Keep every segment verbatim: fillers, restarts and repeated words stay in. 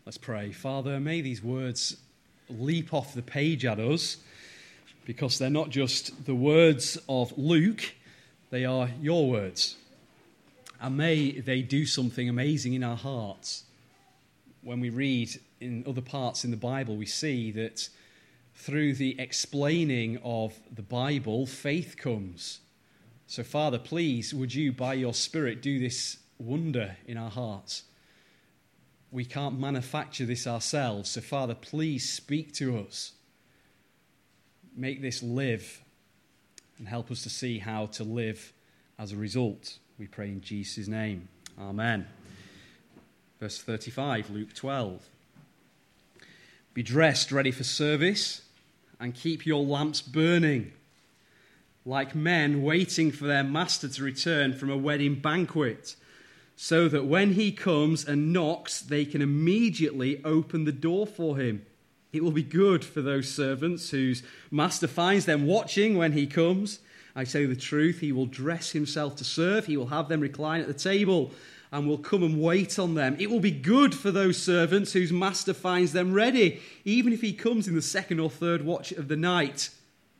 Let's pray. Father, may these words leap off the page at us, because they're not just the words of Luke, they are your words. And may they do something amazing in our hearts. When we read in other parts in the Bible, we see that through the explaining of the Bible, faith comes. So, Father, please, would you, by your Spirit, do this wonder in our hearts? We can't manufacture this ourselves. So, Father, please speak to us. Make this live and help us to see how to live as a result. We pray in Jesus' name. Amen. Verse thirty-five, Luke twelve. Be dressed, ready for service, and keep your lamps burning, like men waiting for their master to return from a wedding banquet, so that when he comes and knocks, they can immediately open the door for him. It will be good for those servants whose master finds them watching when he comes. I say the truth, he will dress himself to serve. He will have them recline at the table and will come and wait on them. It will be good for those servants whose master finds them ready, even if he comes in the second or third watch of the night.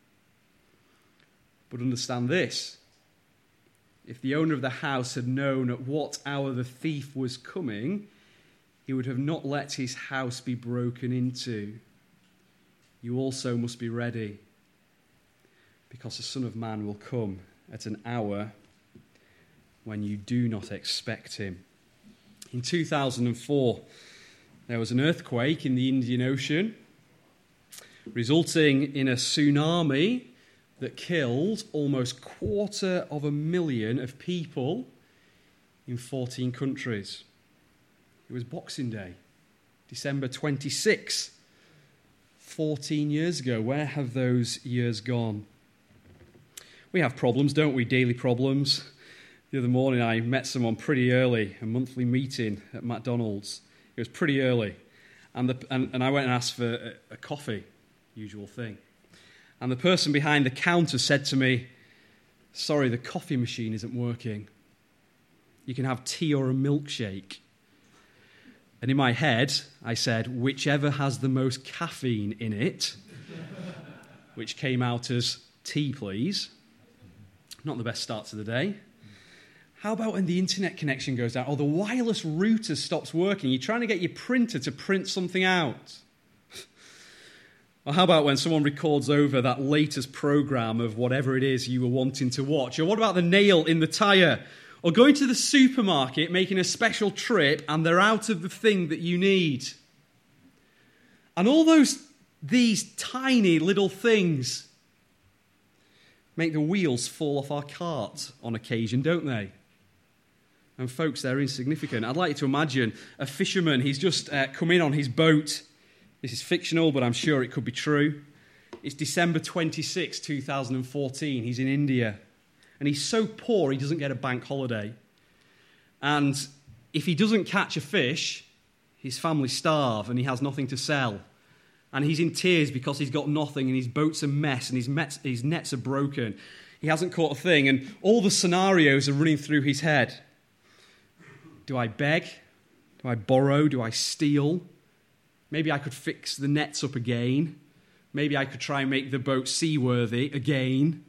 But understand this. If the owner of the house had known at what hour the thief was coming, he would have not let his house be broken into. You also must be ready, because the Son of Man will come at an hour when you do not expect him. In two thousand four, there was an earthquake in the Indian Ocean, resulting in a tsunami that killed almost a quarter of a million of people in fourteen countries. It was Boxing Day, December twenty-sixth, fourteen years ago. Where have those years gone? We have problems, don't we? Daily problems. The other morning I met someone pretty early, a monthly meeting at McDonald's. It was pretty early. And, the, and, and I went and asked for a, a coffee, usual thing. And the person behind the counter said to me, sorry, the coffee machine isn't working. You can have tea or a milkshake. And in my head, I said, whichever has the most caffeine in it, which came out as tea, please. Not the best start to the day. How about when the internet connection goes down, or the wireless router stops working? You're trying to get your printer to print something out. Or how about when someone records over that latest program of whatever it is you were wanting to watch? Or what about the nail in the tyre? Or going to the supermarket, making a special trip, and they're out of the thing that you need. And all those, these tiny little things make the wheels fall off our cart on occasion, don't they? And folks, they're insignificant. I'd like you to imagine a fisherman. He's just uh, come in on his boat. This is fictional, but I'm sure it could be true. It's December twenty-sixth, two thousand fourteen. He's in India. And he's so poor he doesn't get a bank holiday. And if he doesn't catch a fish, his family starve and he has nothing to sell. And he's in tears because he's got nothing and his boat's a mess and his, met, his nets are broken. He hasn't caught a thing, and all the scenarios are running through his head. Do I beg? Do I borrow? Do I steal? Maybe I could fix the nets up again. Maybe I could try and make the boat seaworthy again.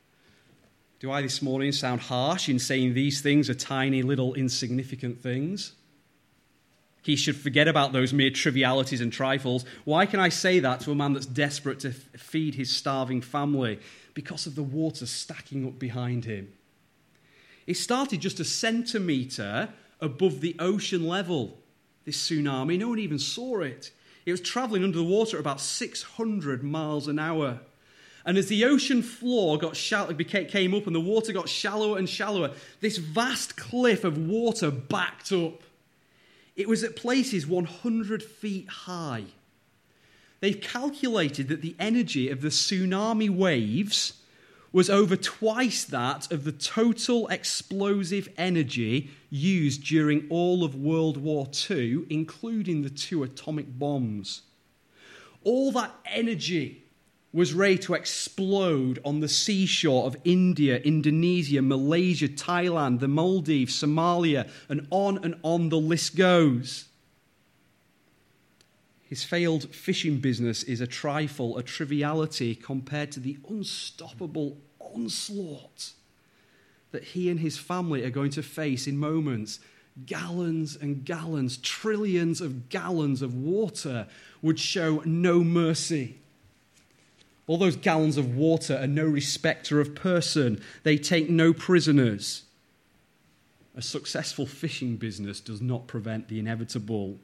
Do I this morning sound harsh in saying these things are tiny, little, insignificant things? He should forget about those mere trivialities and trifles. Why can I say that to a man that's desperate to f- feed his starving family? Because of the water stacking up behind him. It started just a centimetre above the ocean level, this tsunami. No one even saw it. It was travelling under the water at about six hundred miles an hour. And as the ocean floor got shallow, came up and the water got shallower and shallower, this vast cliff of water backed up. It was at places one hundred feet high. They've calculated that the energy of the tsunami waves was over twice that of the total explosive energy used during all of World War Two, including the two atomic bombs. All that energy was ready to explode on the seashore of India, Indonesia, Malaysia, Thailand, the Maldives, Somalia, and on and on the list goes. His failed fishing business is a trifle, a triviality compared to the unstoppable onslaught that he and his family are going to face in moments. Gallons and gallons, trillions of gallons of water would show no mercy. All those gallons of water are no respecter of person. They take no prisoners. A successful fishing business does not prevent the inevitable.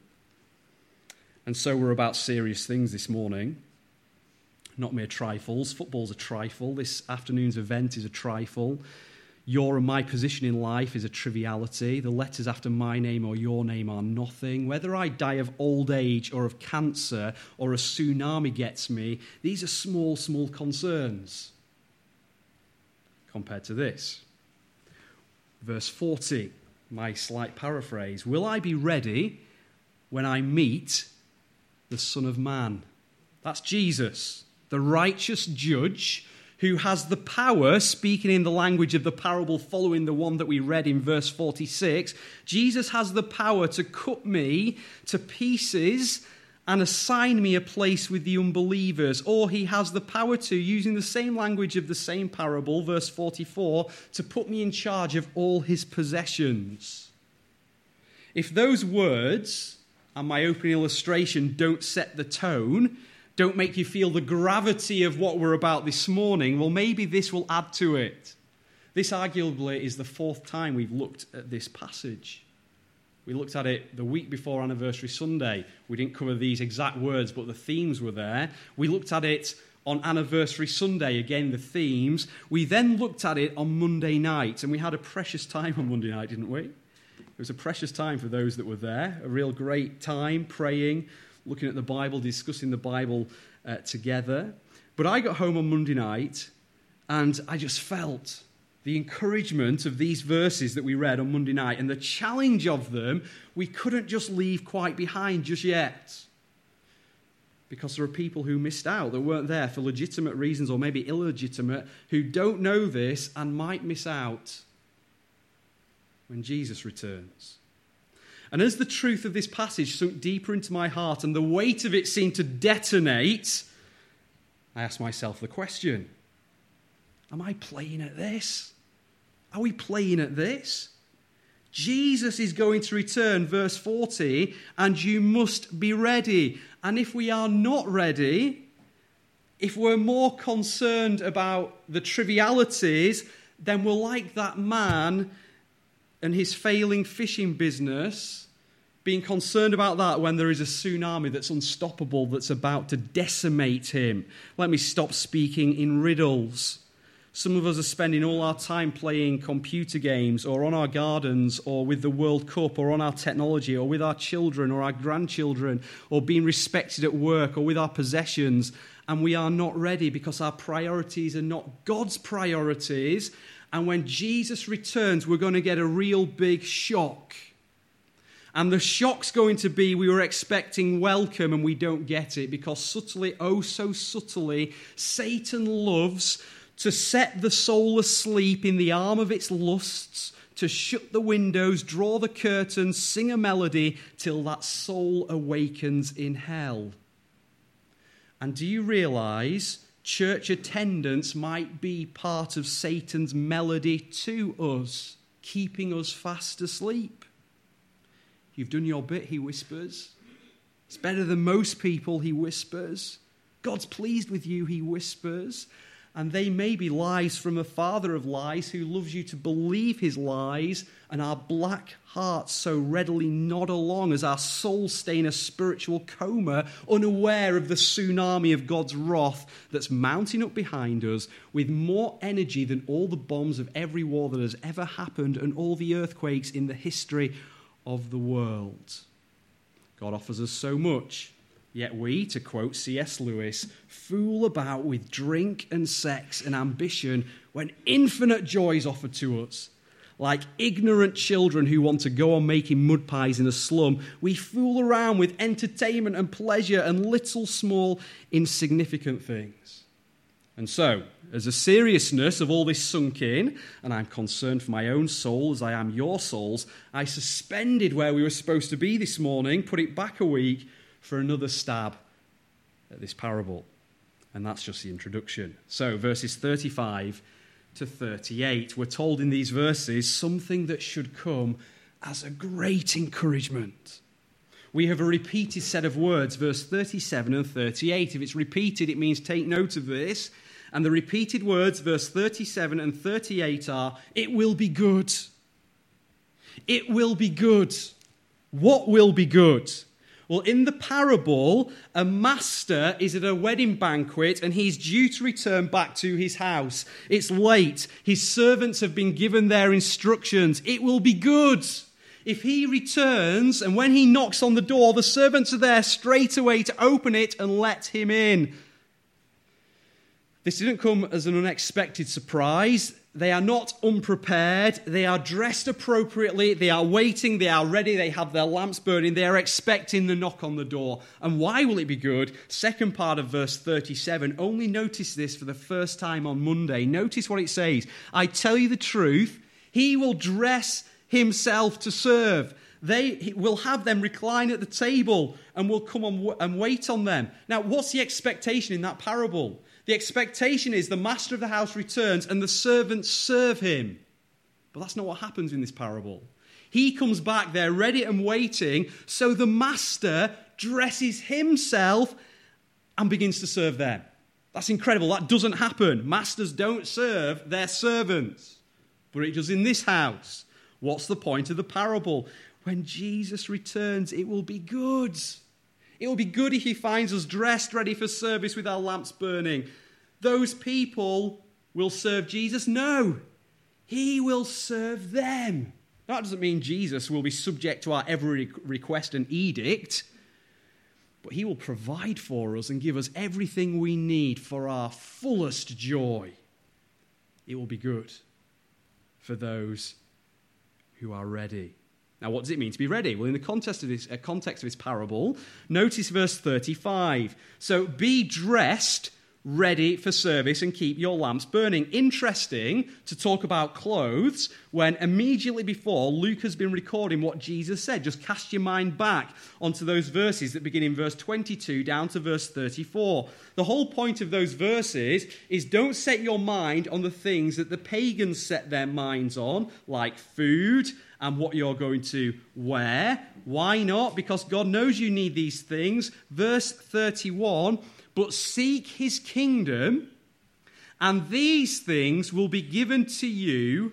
And so we're about serious things this morning, not mere trifles. Football's a trifle. This afternoon's event is a trifle. Your and my position in life is a triviality. The letters after my name or your name are nothing. Whether I die of old age or of cancer or a tsunami gets me, these are small, small concerns compared to this. Verse forty, my slight paraphrase. Will I be ready when I meet the Son of Man? That's Jesus, the righteous judge who has the power, speaking in the language of the parable following the one that we read in verse forty-six, Jesus has the power to cut me to pieces and assign me a place with the unbelievers. Or he has the power to, using the same language of the same parable, verse forty-four, to put me in charge of all his possessions. If those words and my opening illustration don't set the tone, don't make you feel the gravity of what we're about this morning, well, maybe this will add to it. This arguably is the fourth time we've looked at this passage. We looked at it the week before Anniversary Sunday. We didn't cover these exact words, but the themes were there. We looked at it on Anniversary Sunday, again, the themes. We then looked at it on Monday night, and we had a precious time on Monday night, didn't we? It was a precious time for those that were there, a real great time praying, looking at the Bible, discussing the Bible uh, together. But I got home on Monday night, and I just felt the encouragement of these verses that we read on Monday night, and the challenge of them we couldn't just leave quite behind just yet. Because there are people who missed out, that weren't there for legitimate reasons or maybe illegitimate, who don't know this and might miss out when Jesus returns. And as the truth of this passage sunk deeper into my heart and the weight of it seemed to detonate, I asked myself the question, am I playing at this? Are we playing at this? Jesus is going to return, verse forty, and you must be ready. And if we are not ready, if we're more concerned about the trivialities, then we're like that man and his failing fishing business, being concerned about that when there is a tsunami that's unstoppable, that's about to decimate him. Let me stop speaking in riddles. Some of us are spending all our time playing computer games or on our gardens or with the World Cup or on our technology or with our children or our grandchildren or being respected at work or with our possessions, and we are not ready because our priorities are not God's priorities. And when Jesus returns, we're going to get a real big shock. And the shock's going to be we were expecting welcome and we don't get it because subtly, oh so subtly, Satan loves to set the soul asleep in the arm of its lusts, to shut the windows, draw the curtains, sing a melody till that soul awakens in hell. And do you realize church attendance might be part of Satan's melody to us, keeping us fast asleep? You've done your bit, he whispers. It's better than most people, he whispers. God's pleased with you, he whispers. And they may be lies from the father of lies who loves you to believe his lies, and our black hearts so readily nod along as our souls stay in a spiritual coma, unaware of the tsunami of God's wrath that's mounting up behind us with more energy than all the bombs of every war that has ever happened and all the earthquakes in the history of the world. God offers us so much. Yet we, to quote C S Lewis, fool about with drink and sex and ambition when infinite joy is offered to us. Like ignorant children who want to go on making mud pies in a slum, we fool around with entertainment and pleasure and little, small, insignificant things. And so, as the seriousness of all this sunk in, and I'm concerned for my own soul as I am your souls, I suspended where we were supposed to be this morning, put it back a week, for another stab at this parable. And that's just the introduction. So verses thirty-five to thirty-eight, we're told in these verses something that should come as a great encouragement. We have a repeated set of words, verse thirty-seven and thirty-eight. If it's repeated, it means take note of this. And the repeated words, verse thirty-seven and thirty-eight are, it will be good. It will be good. What will be good? Well, in the parable, a master is at a wedding banquet and he's due to return back to his house. It's late. His servants have been given their instructions. It will be good if he returns, and when he knocks on the door, the servants are there straight away to open it and let him in. This didn't come as an unexpected surprise. They are not unprepared. They are dressed appropriately. They are waiting. They are ready. They have their lamps burning. They are expecting the knock on the door. And why will it be good? Second part of verse thirty-seven. Only notice this for the first time on Monday. Notice what it says. I tell you the truth, he will dress himself to serve. They will have them recline at the table and will come on and wait on them. Now, what's the expectation in that parable? The expectation is the master of the house returns and the servants serve him. But that's not what happens in this parable. He comes back, they're ready and waiting, so the master dresses himself and begins to serve them. That's incredible. That doesn't happen. Masters don't serve their servants. But it does in this house. What's the point of the parable? When Jesus returns, it will be good. It will be good if he finds us dressed, ready for service with our lamps burning. Those people will serve Jesus? No. He will serve them. That doesn't mean Jesus will be subject to our every request and edict, but he will provide for us and give us everything we need for our fullest joy. It will be good for those who are ready. Now, what does it mean to be ready? Well, in the context of this, uh, context of this parable, notice verse thirty-five. So, be dressed, ready for service, and keep your lamps burning. Interesting to talk about clothes when immediately before Luke has been recording what Jesus said. Just cast your mind back onto those verses that begin in verse twenty-two down to verse thirty-four. The whole point of those verses is don't set your mind on the things that the pagans set their minds on, like food and what you're going to wear. Why not? Because God knows you need these things. Verse thirty-one, but seek his kingdom, and these things will be given to you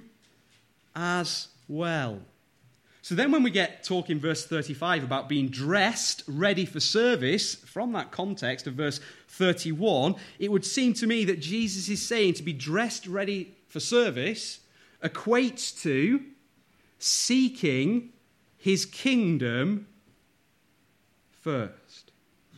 as well. So then when we get talking verse thirty-five about being dressed, ready for service, from that context of verse thirty-one, it would seem to me that Jesus is saying to be dressed, ready for service equates to seeking his kingdom first.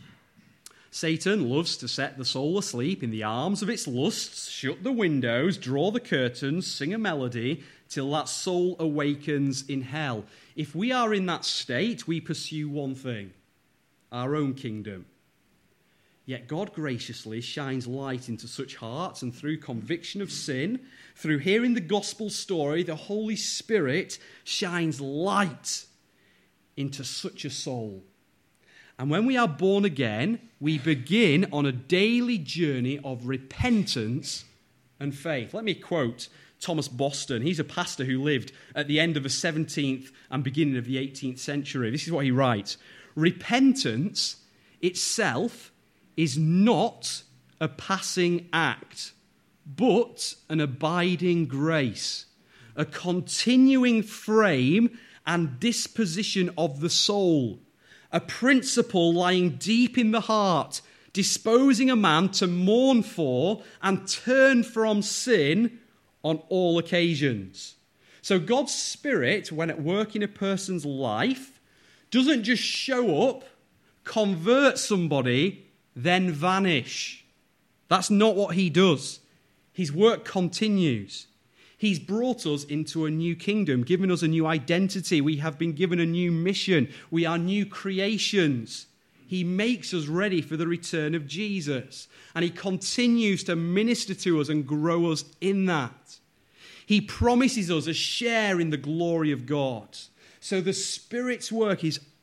Satan loves to set the soul asleep in the arms of its lusts, shut the windows, draw the curtains, sing a melody, till that soul awakens in hell. If we are in that state, we pursue one thing, our own kingdom. Yet God graciously shines light into such hearts, and through conviction of sin, through hearing the gospel story, the Holy Spirit shines light into such a soul. And when we are born again, we begin on a daily journey of repentance and faith. Let me quote Thomas Boston. He's a pastor who lived at the end of the seventeenth and beginning of the eighteenth century. This is what he writes. Repentance itself is not a passing act, but an abiding grace, a continuing frame and disposition of the soul, a principle lying deep in the heart, disposing a man to mourn for and turn from sin on all occasions. So God's Spirit, when at work in a person's life, doesn't just show up, convert somebody, then vanish. That's not what he does. His work continues. He's brought us into a new kingdom, given us a new identity. We have been given a new mission. We are new creations. He makes us ready for the return of Jesus. And he continues to minister to us and grow us in that. He promises us a share in the glory of God. So the Spirit's work is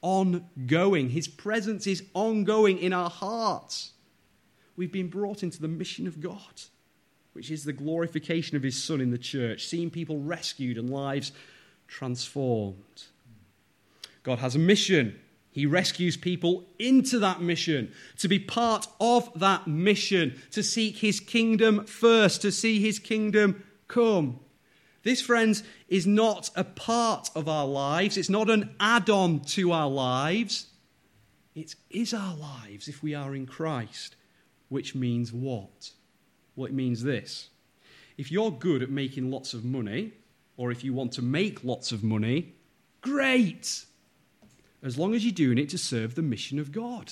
ongoing. His presence is ongoing in our hearts. We've been brought into the mission of God, which is the glorification of his Son in the church, seeing people rescued and lives transformed. God has a mission. He rescues people into that mission, to be part of that mission, to seek his kingdom first, to see his kingdom come. This, friends, is not a part of our lives. It's not an add-on to our lives. It is our lives if we are in Christ, which means what? Well, it means this. If you're good at making lots of money, or if you want to make lots of money, great, as long as you're doing it to serve the mission of God.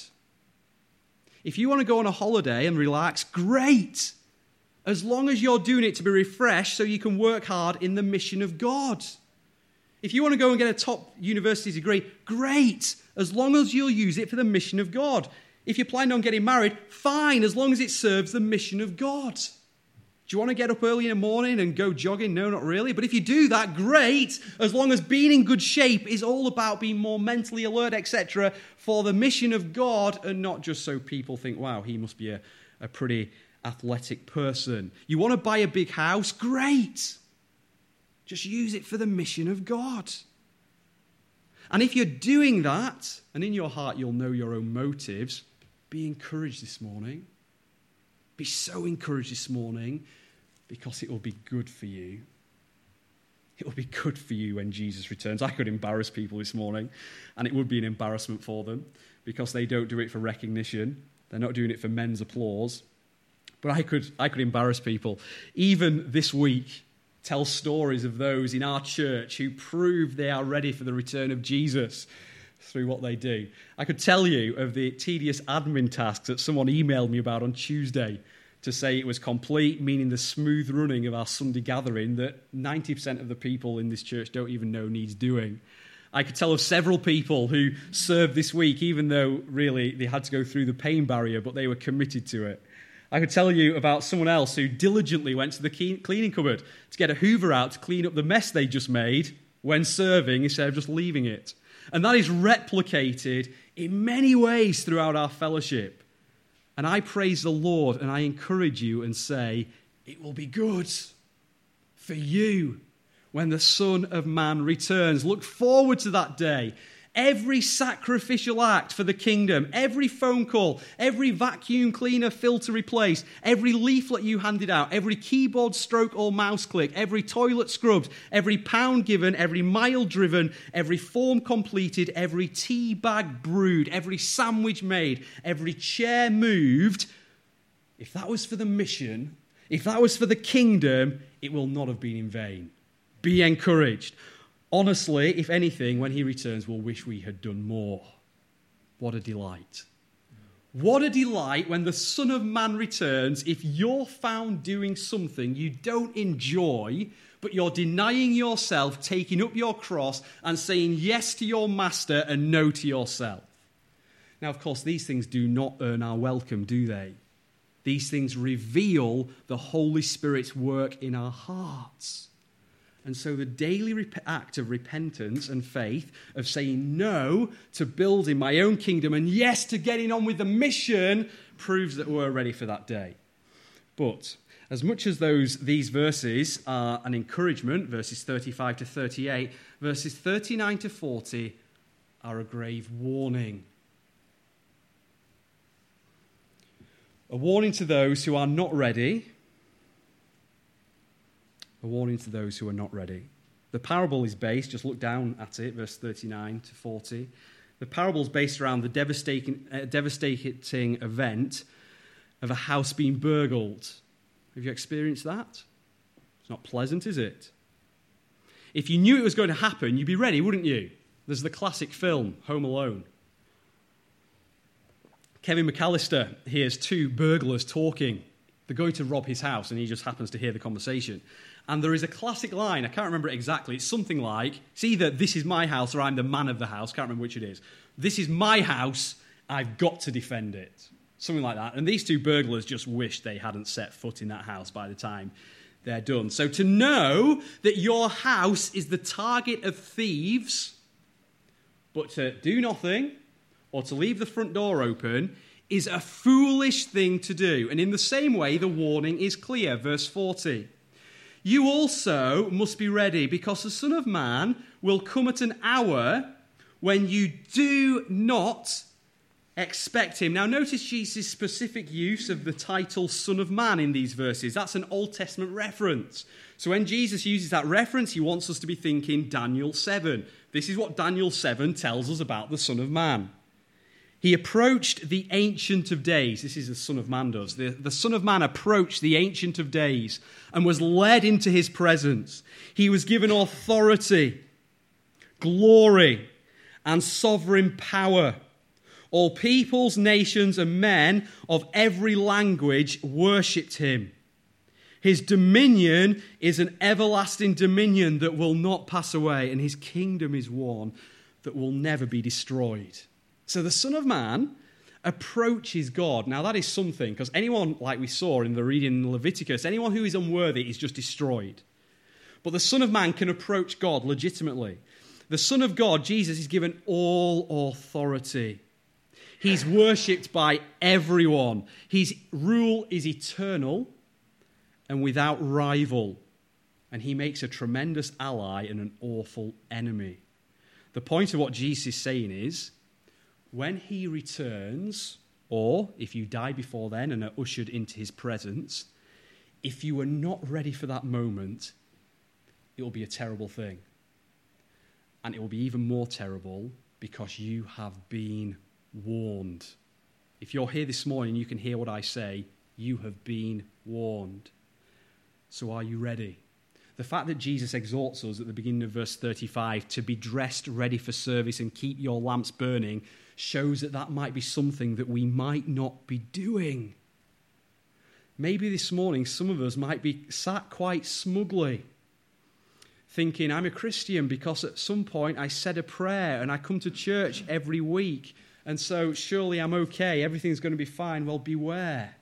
If you want to go on a holiday and relax, great, as long as you're doing it to be refreshed so you can work hard in the mission of God. If you want to go and get a top university degree, great, as long as you'll use it for the mission of God. If you're planning on getting married, fine, as long as it serves the mission of God. Do you want to get up early in the morning and go jogging? No, not really. But if you do that, great, as long as being in good shape is all about being more mentally alert, et cetera, for the mission of God, and not just so people think, wow, he must be a, a pretty athletic person. You want to buy a big house? Great. Just use it for the mission of God. And if you're doing that, and in your heart you'll know your own motives, be encouraged this morning. Be so encouraged this morning because it will be good for you. It will be good for you when Jesus returns. I could embarrass people this morning, and it would be an embarrassment for them because they don't do it for recognition. They're not doing it for men's applause. But I could, I could embarrass people. Even this week, tell stories of those in our church who prove they are ready for the return of Jesus through what they do. I could tell you of the tedious admin tasks that someone emailed me about on Tuesday to say it was complete, meaning the smooth running of our Sunday gathering that ninety percent of the people in this church don't even know needs doing. I could tell of several people who served this week, even though really they had to go through the pain barrier, but they were committed to it. I could tell you about someone else who diligently went to the cleaning cupboard to get a Hoover out to clean up the mess they just made when serving instead of just leaving it. And that is replicated in many ways throughout our fellowship. And I praise the Lord and I encourage you and say, it will be good for you when the Son of Man returns. Look forward to that day. Every sacrificial act for the kingdom, every phone call, every vacuum cleaner filter replaced, every leaflet you handed out, every keyboard stroke or mouse click, every toilet scrubbed, every pound given, every mile driven, every form completed, every tea bag brewed, every sandwich made, every chair moved, if that was for the mission, if that was for the kingdom, it will not have been in vain. Be encouraged. Honestly, if anything, when he returns, we'll wish we had done more. What a delight. What a delight when the Son of Man returns if you're found doing something you don't enjoy, but you're denying yourself, taking up your cross, and saying yes to your master and no to yourself. Now, of course, these things do not earn our welcome, do they? These things reveal the Holy Spirit's work in our hearts. And so the daily rep- act of repentance and faith, of saying no to building my own kingdom and yes to getting on with the mission, proves that we're ready for that day. But as much as those these verses are an encouragement, verses thirty-five to thirty-eight, verses thirty-nine to forty are a grave warning. A warning to those who are not ready. A warning to those who are not ready. The parable is based, just look down at it, verse thirty-nine to forty. The parable is based around the devastating, uh, devastating event of a house being burgled. Have you experienced that? It's not pleasant, is it? If you knew it was going to happen, you'd be ready, wouldn't you? There's the classic film, Home Alone. Kevin McAllister hears two burglars talking. They're going to rob his house, and he just happens to hear the conversation. And there is a classic line, I can't remember it exactly, it's something like, it's either this is my house or I'm the man of the house, can't remember which it is. This is my house, I've got to defend it. Something like that. And these two burglars just wish they hadn't set foot in that house by the time they're done. So to know that your house is the target of thieves But to do nothing or to leave the front door open is a foolish thing to do. And in the same way, the warning is clear. Verse forty. You also must be ready, because the Son of Man will come at an hour when you do not expect him. Now notice Jesus' specific use of the title Son of Man in these verses. That's an Old Testament reference. So when Jesus uses that reference, he wants us to be thinking Daniel seven. This is what Daniel seven tells us about the Son of Man. He approached the Ancient of Days. This is the Son of Man does. The, the Son of Man approached the Ancient of Days and was led into his presence. He was given authority, glory, and sovereign power. All peoples, nations, and men of every language worshipped him. His dominion is an everlasting dominion that will not pass away, and his kingdom is one that will never be destroyed. So the Son of Man approaches God. Now that is something, because anyone, like we saw in the reading in Leviticus, anyone who is unworthy is just destroyed. But the Son of Man can approach God legitimately. The Son of God, Jesus, is given all authority. He's worshipped by everyone. His rule is eternal and without rival. And he makes a tremendous ally and an awful enemy. The point of what Jesus is saying is, when he returns, or if you die before then and are ushered into his presence, if you are not ready for that moment, it will be a terrible thing. And it will be even more terrible because you have been warned. If you're here this morning, you can hear what I say. You have been warned. So are you ready? The fact that Jesus exhorts us at the beginning of verse thirty-five to be dressed ready for service and keep your lamps burning shows that that might be something that we might not be doing. Maybe this morning some of us might be sat quite smugly thinking, I'm a Christian because at some point I said a prayer and I come to church every week, and so surely I'm okay, everything's going to be fine. Well, beware.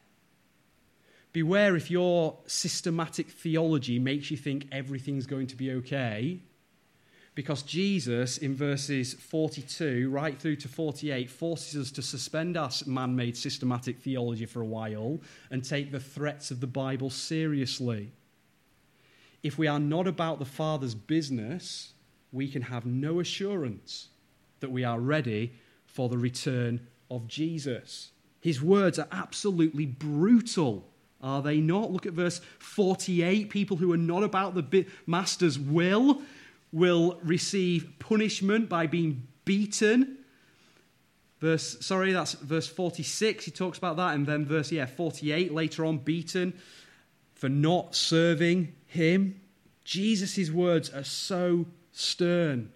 Beware if your systematic theology makes you think everything's going to be okay, because Jesus, in verses forty-two right through to forty-eight, forces us to suspend our man-made systematic theology for a while and take the threats of the Bible seriously. If we are not about the Father's business, we can have no assurance that we are ready for the return of Jesus. His words are absolutely brutal, are they not? Look at verse forty-eight. People who are not about the Master's will will receive punishment by being beaten. Verse, sorry, that's verse forty-six. He talks about that. And then verse, yeah, forty-eight, later on, beaten for not serving him. Jesus' words are so stern.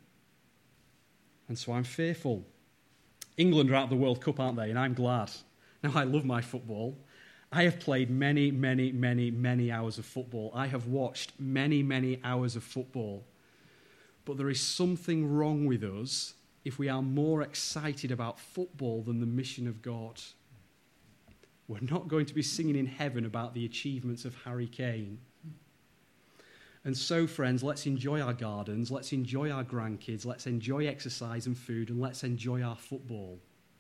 And so I'm fearful. England are out of the World Cup, aren't they? And I'm glad. Now, I love my football. I have played many, many, many, many hours of football. I have watched many, many hours of football. But there is something wrong with us if we are more excited about football than the mission of God. We're not going to be singing in heaven about the achievements of Harry Kane. And so, friends, let's enjoy our gardens, let's enjoy our grandkids, let's enjoy exercise and food, and let's enjoy our football.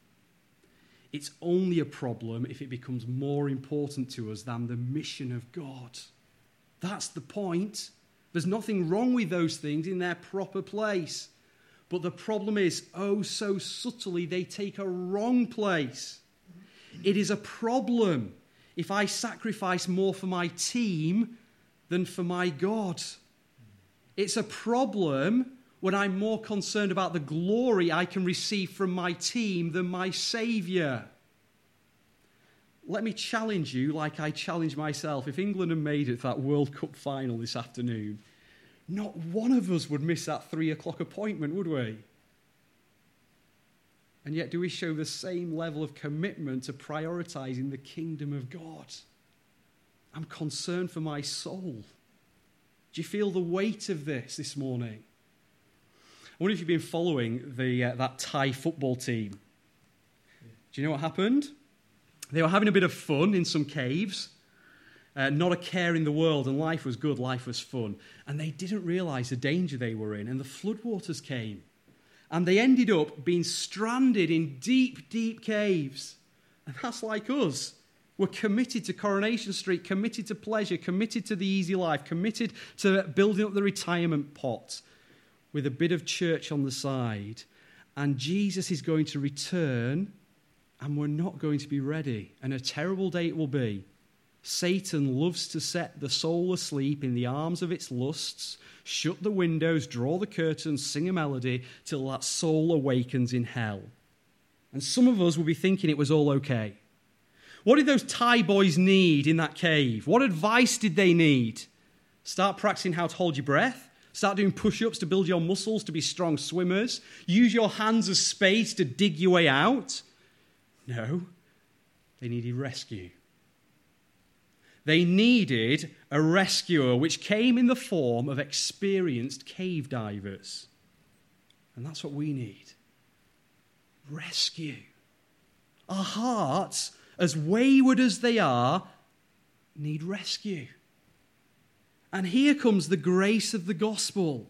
It's only a problem if it becomes more important to us than the mission of God. That's the point. There's nothing wrong with those things in their proper place. But the problem is, oh, so subtly, they take a wrong place. It is a problem if I sacrifice more for my team than for my God. It's a problem when I'm more concerned about the glory I can receive from my team than my Saviour. Let me challenge you like I challenge myself. If England had made it to that World Cup final this afternoon, not one of us would miss that three o'clock appointment, would we? And yet do we show the same level of commitment to prioritising the kingdom of God? I'm concerned for my soul. Do you feel the weight of this this morning? I wonder if you've been following the uh, that Thai football team. Do you know what happened? They were having a bit of fun in some caves. Uh, not a care in the world, and life was good, life was fun. And they didn't realise the danger they were in, and the floodwaters came. And they ended up being stranded in deep, deep caves. And that's like us. We're committed to Coronation Street, committed to pleasure, committed to the easy life, committed to building up the retirement pot with a bit of church on the side. And Jesus is going to return, and we're not going to be ready. And a terrible day it will be. Satan loves to set the soul asleep in the arms of its lusts, shut the windows, draw the curtains, sing a melody till that soul awakens in hell. And some of us will be thinking it was all okay. What did those Thai boys need in that cave? What advice did they need? Start practicing how to hold your breath. Start doing push-ups to build your muscles to be strong swimmers. Use your hands as spades to dig your way out. No, they needed rescue. They needed a rescuer which came in the form of experienced cave divers. And that's what we need. Rescue. Our hearts, as wayward as they are, need rescue. And here comes the grace of the gospel.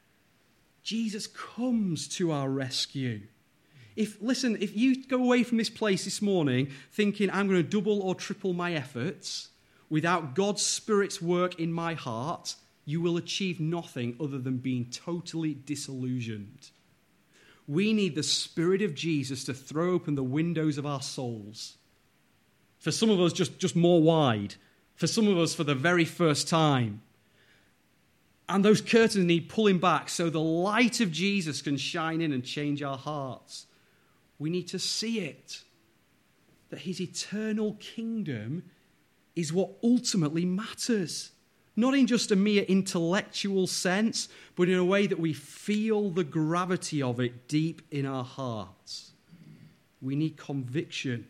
Jesus comes to our rescue. If, listen, if you go away from this place this morning thinking I'm going to double or triple my efforts, without God's Spirit's work in my heart, you will achieve nothing other than being totally disillusioned. We need the Spirit of Jesus to throw open the windows of our souls. For some of us, just, just more wide. For some of us, for the very first time. And those curtains need pulling back so the light of Jesus can shine in and change our hearts. We need to see it. That his eternal kingdom is what ultimately matters. Not in just a mere intellectual sense, but in a way that we feel the gravity of it deep in our hearts. We need conviction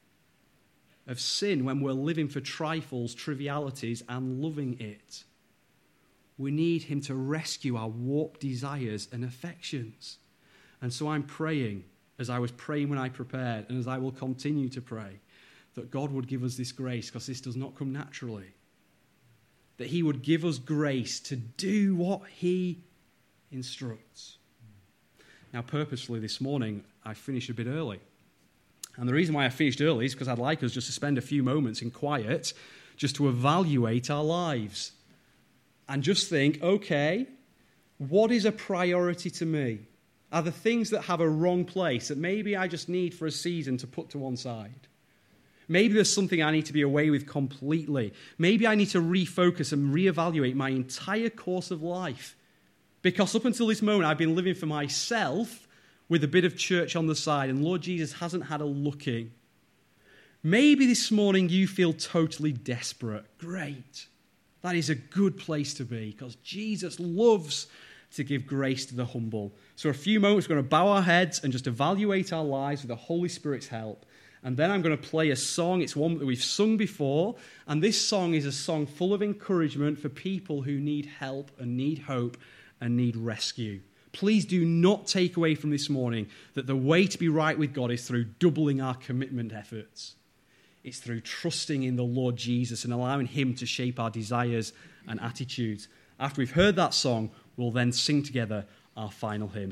of sin when we're living for trifles, trivialities, and loving it. We need him to rescue our warped desires and affections. And so I'm praying, as I was praying when I prepared, and as I will continue to pray, that God would give us this grace, because this does not come naturally. That he would give us grace to do what he instructs. Now, purposefully this morning, I finished a bit early. And the reason why I finished early is because I'd like us just to spend a few moments in quiet, just to evaluate our lives. And just think, okay, what is a priority to me? Are the things that have a wrong place that maybe I just need for a season to put to one side? Maybe there's something I need to be away with completely. Maybe I need to refocus and reevaluate my entire course of life. Because up until this moment, I've been living for myself with a bit of church on the side, and Lord Jesus hasn't had a looking. Maybe this morning you feel totally desperate. Great. That is a good place to be, because Jesus loves to give grace to the humble. So for a few moments, we're going to bow our heads and just evaluate our lives with the Holy Spirit's help. And then I'm going to play a song. It's one that we've sung before. And this song is a song full of encouragement for people who need help and need hope and need rescue. Please do not take away from this morning that the way to be right with God is through doubling our commitment efforts. It's through trusting in the Lord Jesus and allowing him to shape our desires and attitudes. After we've heard that song, we'll then sing together our final hymn.